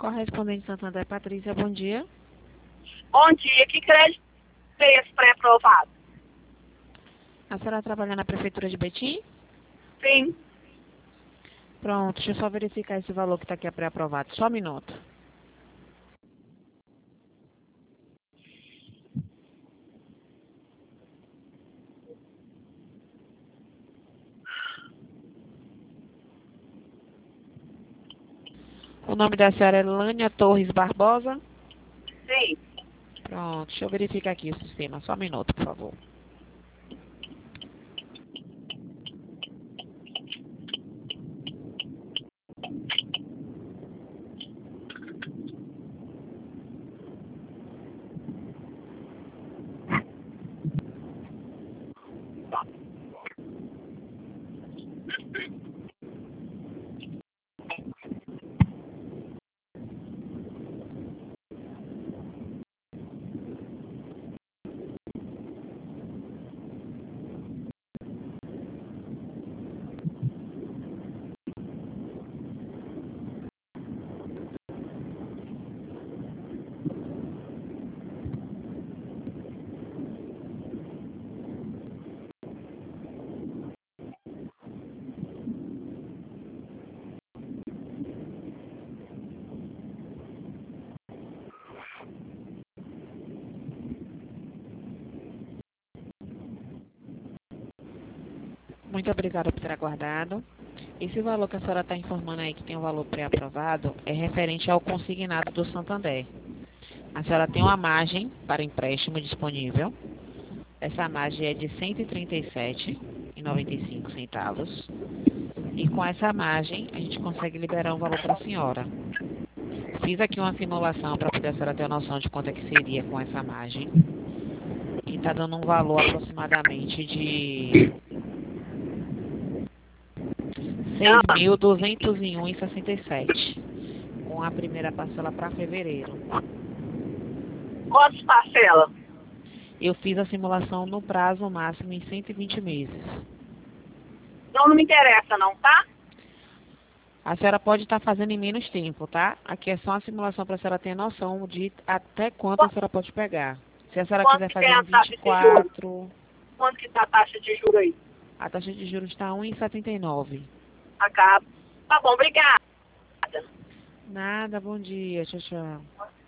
Correspondente Santander, Patrícia, bom dia. Bom dia, que crédito é esse pré-aprovado? A senhora trabalha na Prefeitura de Betim? Sim. Pronto, deixa eu só verificar esse valor que está aqui pré-aprovado. Só um minuto. O nome da senhora é Lânia Torres Barbosa? Sim. Pronto, deixa eu verificar aqui o sistema. Só um minuto, por favor. Muito obrigada por ter aguardado. Esse valor que a senhora está informando aí que tem um valor pré-aprovado é referente ao consignado do Santander. A senhora tem uma margem para empréstimo disponível. Essa margem é de R$ 137,95. E com essa margem, a gente consegue liberar um valor para a senhora. Fiz aqui uma simulação para poder a senhora ter uma noção de quanto é que seria com essa margem. E está dando um valor aproximadamente de R$ 6.201,67, com a primeira parcela para fevereiro. Quantas parcelas? Eu fiz a simulação no prazo máximo em 120 meses. Não me interessa não, tá? A senhora pode estar fazendo em menos tempo, tá? Aqui é só uma simulação para a senhora ter noção de até quanto a senhora pode pegar. Se a senhora quiser fazer em 24... Quanto que tá a taxa de juros aí? A taxa de juros está 1,79. Acaba. Tá bom, obrigada. Nada, bom dia. Tchau, tchau.